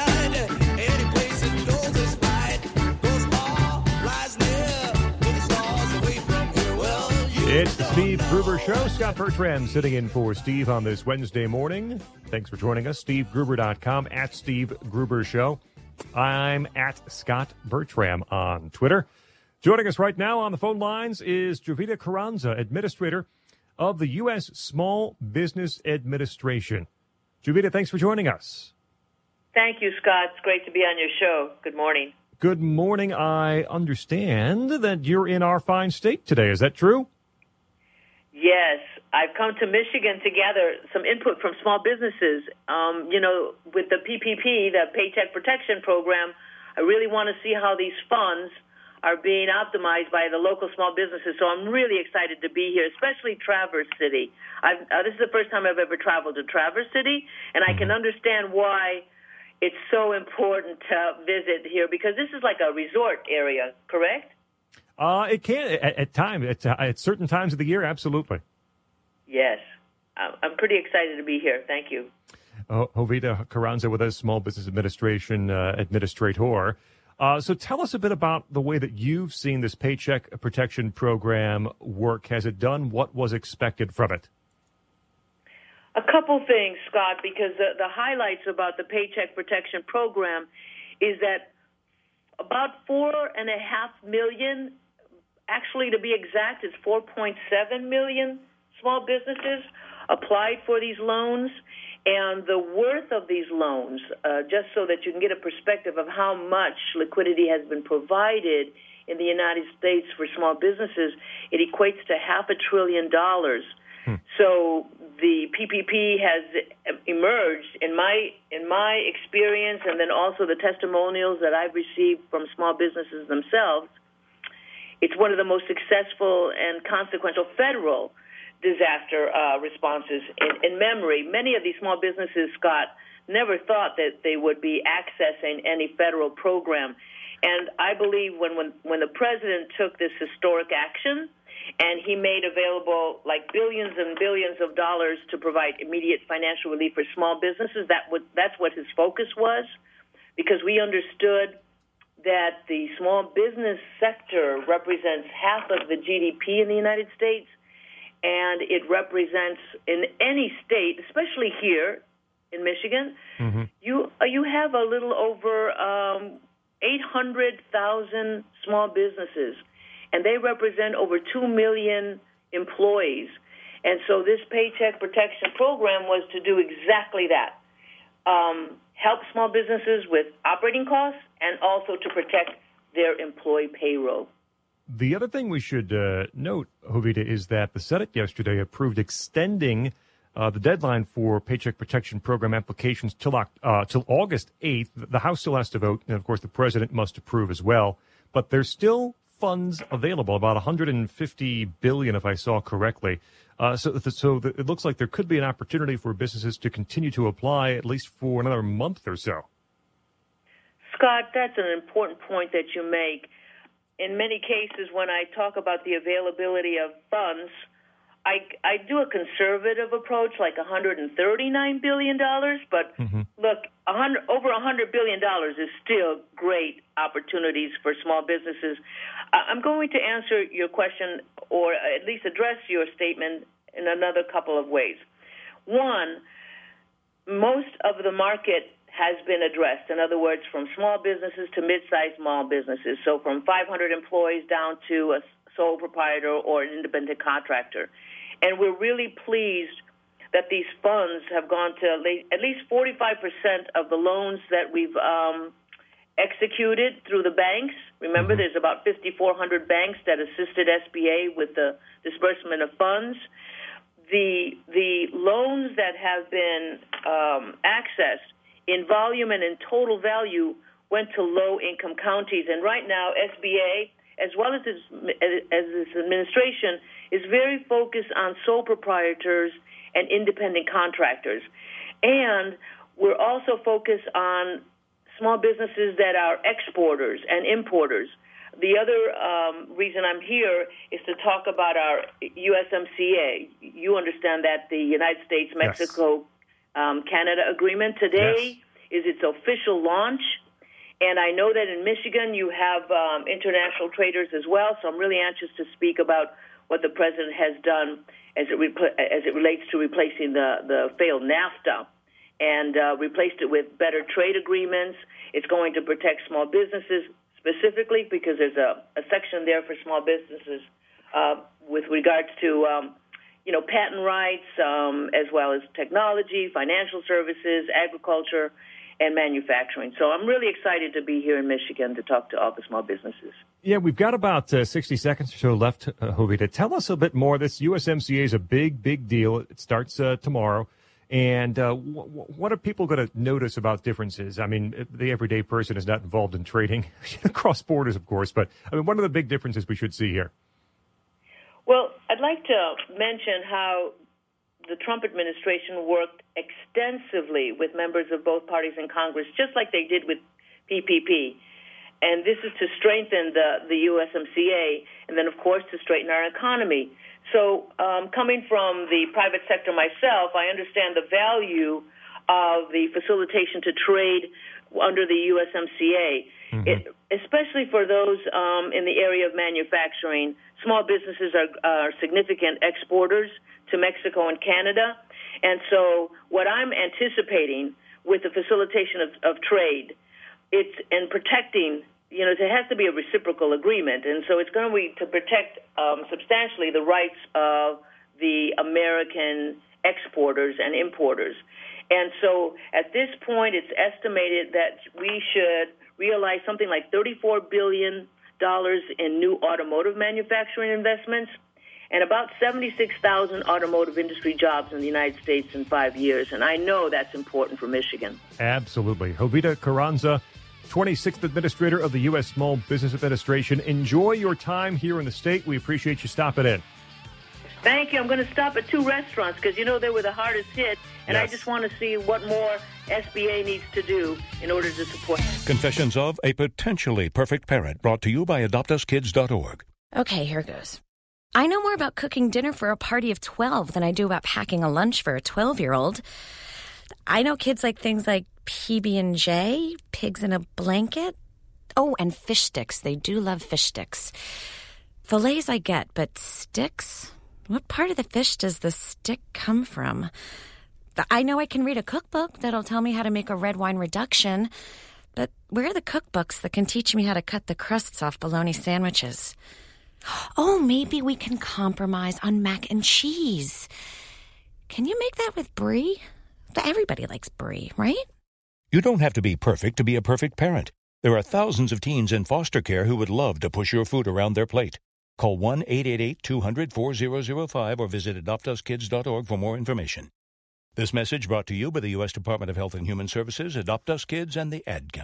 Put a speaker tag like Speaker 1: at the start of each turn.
Speaker 1: It's the Steve Gruber Show. Scott Bertram sitting in for Steve on this Wednesday morning. Thanks for joining us. SteveGruber.com, at Steve Gruber Show. I'm at Scott Bertram on Twitter. Joining us right now on the phone lines is Jovita Carranza, Administrator of the U.S. Small Business Administration. Jovita, thanks for joining us.
Speaker 2: Thank you, Scott. It's great to be on your show. Good morning.
Speaker 1: Good morning. I understand that you're in our fine state today. Is that true?
Speaker 2: Yes. I've come to Michigan to gather some input from small businesses. With the PPP, the Paycheck Protection Program, I really want to see how these funds are being optimized by the local small businesses. So I'm really excited to be here, especially Traverse City. This is the first time I've ever traveled to Traverse City, and I can understand why it's so important to visit here, because this is like a resort area, correct?
Speaker 1: It can at times, at certain times of the year, absolutely.
Speaker 2: Yes. I'm pretty excited to be here. Thank you.
Speaker 1: Jovita Carranza with us, Small Business Administration Administrator. So tell us a bit about the way that you've seen this Paycheck Protection Program work. Has it done what was expected from it?
Speaker 2: A couple things, Scott, because the highlights about the Paycheck Protection Program is that about 4.5 million, actually to be exact, it's 4.7 million small businesses applied for these loans. And the worth of these loans, just so that you can get a perspective of how much liquidity has been provided in the United States for small businesses, it equates to $500 billion. So the PPP has emerged, in my experience, and then also the testimonials that I've received from small businesses themselves, it's one of the most successful and consequential federal disaster responses in memory. Many of these small businesses, Scott, never thought that they would be accessing any federal program. And I believe when the president took this historic action and he made available like billions and billions of dollars to provide immediate financial relief for small businesses, that's what his focus was, because we understood that the small business sector represents half of the GDP in the United States. And it represents, in any state, especially here in Michigan, you have a little over 800,000 small businesses, and they represent over 2 million employees. And so this Paycheck Protection Program was to do exactly that, help small businesses with operating costs and also to protect their employee payroll.
Speaker 1: The other thing we should note, Jovita, is that the Senate yesterday approved extending the deadline for Paycheck Protection Program applications till August 8th. The House still has to vote, and of course the President must approve as well. But there's still funds available, about $150 billion, if I saw correctly. So it looks like there could be an opportunity for businesses to continue to apply at least for another month or so.
Speaker 2: Scott, that's an important point that you make. In many cases, when I talk about the availability of funds, I do a conservative approach, like $139 billion. But look, over $100 billion is still great opportunities for small businesses. I'm going to answer your question, or at least address your statement, in another couple of ways. One, most of the market has been addressed. In other words, from small businesses to mid-sized small businesses. So from 500 employees down to a sole proprietor or an independent contractor. And we're really pleased that these funds have gone to at least 45% of the loans that we've executed through the banks. Remember, there's about 5,400 banks that assisted SBA with the disbursement of funds. The loans that have been accessed in volume and in total value went to low-income counties. And right now, SBA, as well as this administration, is very focused on sole proprietors and independent contractors. And we're also focused on small businesses that are exporters and importers. The other reason I'm here is to talk about our USMCA. You understand that the United States, Mexico, Canada agreement today is its official launch. And I know that in Michigan you have international traders as well, so I'm really anxious to speak about what the president has done as it relates to replacing the failed NAFTA and replaced it with better trade agreements. It's going to protect small businesses specifically because there's a section there for small businesses with regards to patent rights as well as technology, financial services, agriculture, and manufacturing. So I'm really excited to be here in Michigan to talk to all the small businesses.
Speaker 1: Yeah, we've got about 60 seconds or so left, Jovita. Tell us a bit more. This USMCA is a big, big deal. It starts tomorrow. And what are people going to notice about differences? I mean, the everyday person is not involved in trading across borders, of course. But, I mean, what are the big differences we should see here?
Speaker 2: Well, I'd like to mention how the Trump administration worked extensively with members of both parties in Congress, just like they did with PPP. And this is to strengthen the USMCA and then, of course, to straighten our economy. So coming from the private sector myself, I understand the value of the facilitation to trade under the USMCA, especially for those in the area of manufacturing. Small businesses are significant exporters to Mexico and Canada. And so what I'm anticipating with the facilitation of trade, it's in protecting, there has to be a reciprocal agreement. And so it's going to be to protect substantially the rights of the American exporters and importers. And so at this point, it's estimated that we should realize something like $34 billion in new automotive manufacturing investments and about 76,000 automotive industry jobs in the United States in 5 years. And I know that's important for Michigan.
Speaker 1: Absolutely. Jovita Carranza, 26th Administrator of the U.S. Small Business Administration. Enjoy your time here in the state. We appreciate you stopping in.
Speaker 2: Thank you. I'm going to stop at 2 restaurants because, they were the hardest hit. And yes. I just want to see what more SBA needs to do in order to support.
Speaker 3: Confessions of a Potentially Perfect Parent, brought to you by AdoptUsKids.org.
Speaker 4: Okay, here goes. I know more about cooking dinner for a party of 12 than I do about packing a lunch for a 12-year-old. I know kids like things like PB&J, pigs in a blanket. Oh, and fish sticks. They do love fish sticks. Fillets I get, but sticks? What part of the fish does the stick come from? I know I can read a cookbook that'll tell me how to make a red wine reduction, but where are the cookbooks that can teach me how to cut the crusts off bologna sandwiches? Oh, maybe we can compromise on mac and cheese. Can you make that with brie? Everybody likes brie, right?
Speaker 3: You don't have to be perfect to be a perfect parent. There are thousands of teens in foster care who would love to push your food around their plate. Call 1-888-200-4005 or visit AdoptUsKids.org for more information. This message brought to you by the U.S. Department of Health and Human Services, Adopt Us Kids, and the Ad Council.